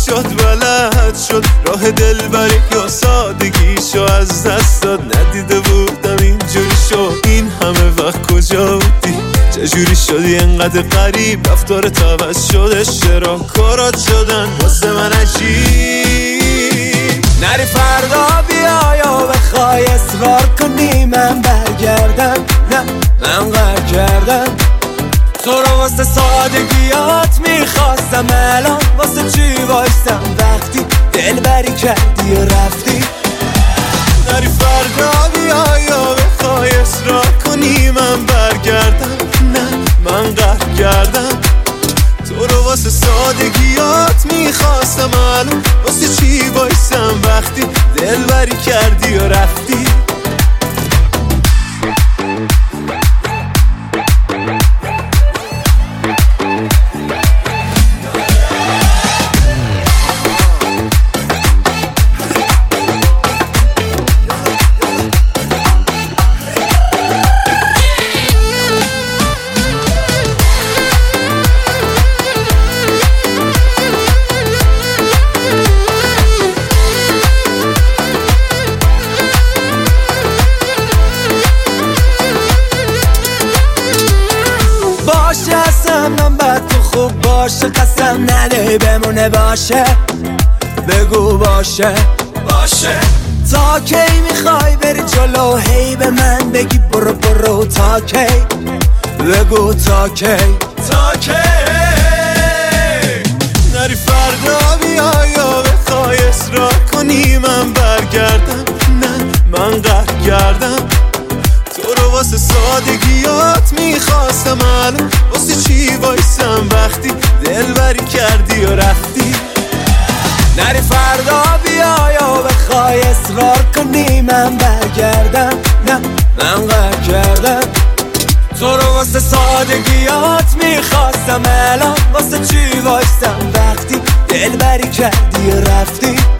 شد بلد شد راه دلبری یا سادگیشو از دست داد. ندیده بودم اینجوری شد این همه وقت کجا بودی؟ چجوری شدی انقدر غریب؟ رفتارت عوض شده چرا کارات شدن واسه من عجیب؟ نری فردا بیا یا بخوای اصرار کنی من برگردم. نه من قهر کردم تو رو واسه سادگیات میخواستم. الان واسه چی وایستم وقتی دلبری کردی و رفتی؟ نری فردا بیا یا بخوای اصرار کنی من برگردم. نه من قهر کردم تو رو واسه سادگیات میخواستم. الان واسه چی وایستم وقتی دلبری کردی و رفتی؟ من بعد تو خوب باشه قسم نده بمونه باشه. بگو باشه باشه تا کی میخوای بری جلو هی به من بگی برو برو تا کی؟ بگو تا کی تا کی؟ نری فردا بیا یا بخوای اصرار کنی من برگردم. نه من قهر کردم تو رو واسه سادگیات میخواستم. الان واسه چی وایستم وقتی دلبری کردی و رفتی؟ نری فردا بیا یا بخوای اصرار کنی من برگردم. نه من قهر کردم تو رو واسه سادگیات میخواستم. الان واسه چی وایستم وقتی دلبری کردی و رفتی؟